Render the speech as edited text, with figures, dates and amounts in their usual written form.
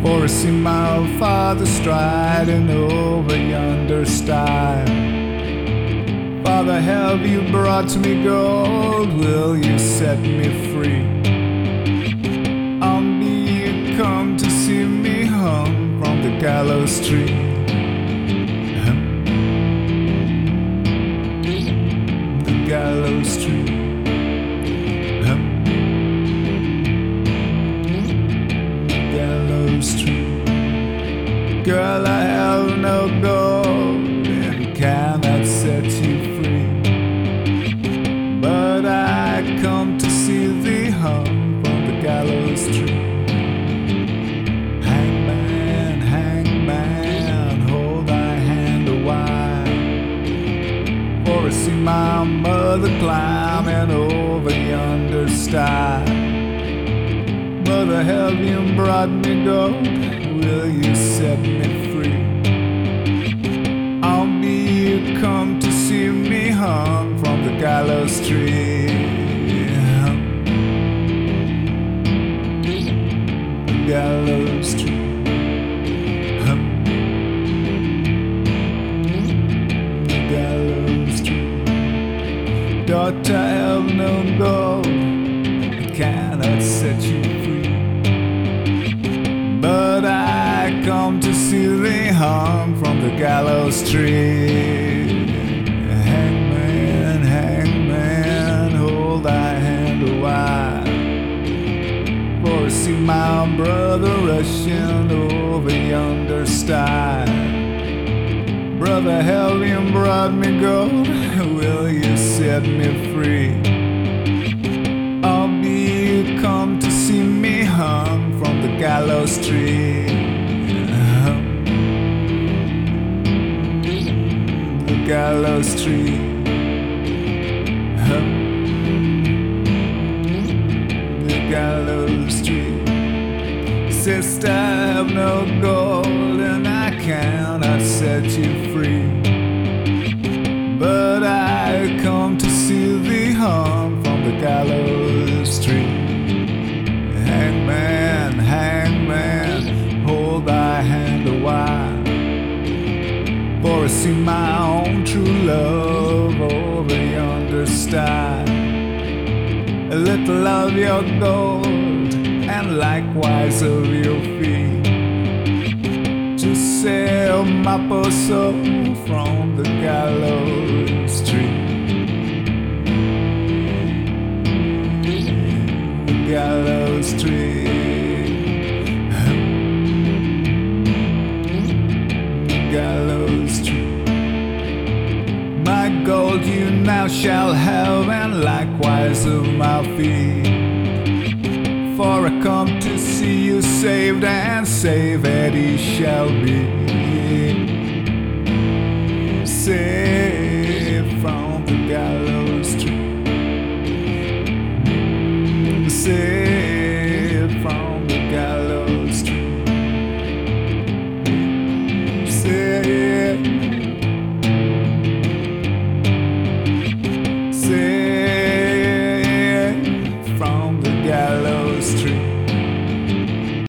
For I see my Father striding over yonder stile. Father, have you brought me gold? Will you set me free? On be you come to see me hung from the gallows tree. The gallows tree. Gallows tree. Girl, I have no gold and cannot set you free, but I come to see thee hung from the gallows tree. Hangman, hangman, hold thy hand a while, for I see my mother climbing over yonder stile. Mother, have you brought me gold? Will you set me free? I'll be you come to see me hung from the gallows tree. The gallows tree. The gallows tree. Daughter, I have no gold, I cannot set you free, but I come to see thee hung from the gallows tree. Hangman, hangman, hold thy hand a while, for I see my brother rushing over yonder stile. Brother, have you brought me gold? Will you set me free? I'll be you come to see me hung from the gallows tree. The gallows tree. The gallows tree. Sister, I have no gold and I cannot set you free, but I come to see thee hung from the gallows tree. Hangman, hangman, hold thy hand a while, for I see my own true love over yonder stile. A little of your gold and likewise of your feet, to sell my poor soul from the gallows tree. The gallows tree. The gallows tree. My gold you now shall have, and likewise of my feet, for I come to see you saved, and saved he shall be.